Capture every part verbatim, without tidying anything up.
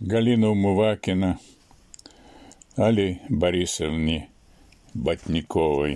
Галина Умывакина Алле Борисовне Ботниковой.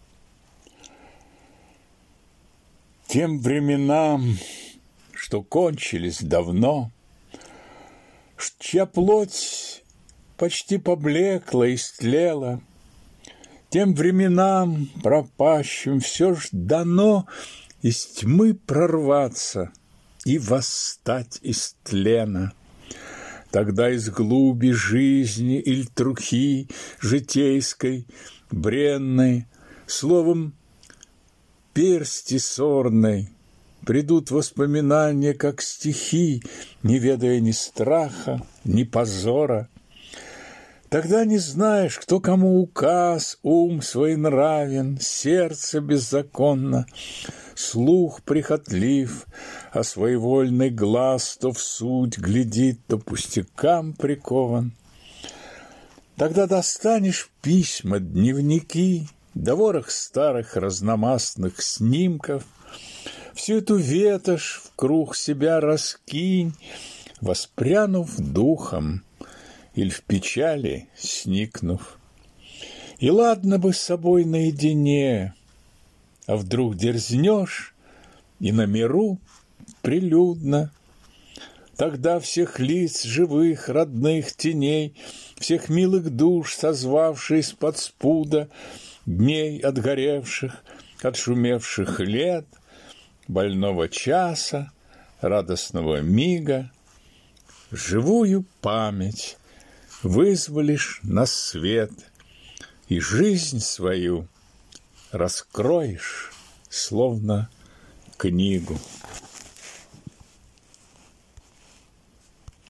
Тем временам, что кончились давно, чья плоть почти поблекла и стлела, тем временам пропащим все ж дано из тьмы прорваться и восстать из тлена. Тогда из глуби жизни иль трухи житейской, бренной, словом, персти сорной, придут воспоминания, как стихи, не ведая ни страха, ни позора. Тогда не знаешь, кто кому указ, ум своенравен, сердце беззаконно, слух прихотлив, а своевольный глаз то в суть глядит, то пустякам прикован. Тогда достанешь письма, дневники, да ворох старых разномастных снимков, всю эту ветошь в круг себя раскинь, воспрянув духом или в печали сникнув. И ладно бы с собой наедине, а вдруг дерзнешь и на миру прилюдно. Тогда всех лиц живых, родных теней, всех милых душ, созвавшись под спуда дней отгоревших, отшумевших лет, больного часа, радостного мига, живую память вызволишь на свет и жизнь свою раскроешь, словно книгу.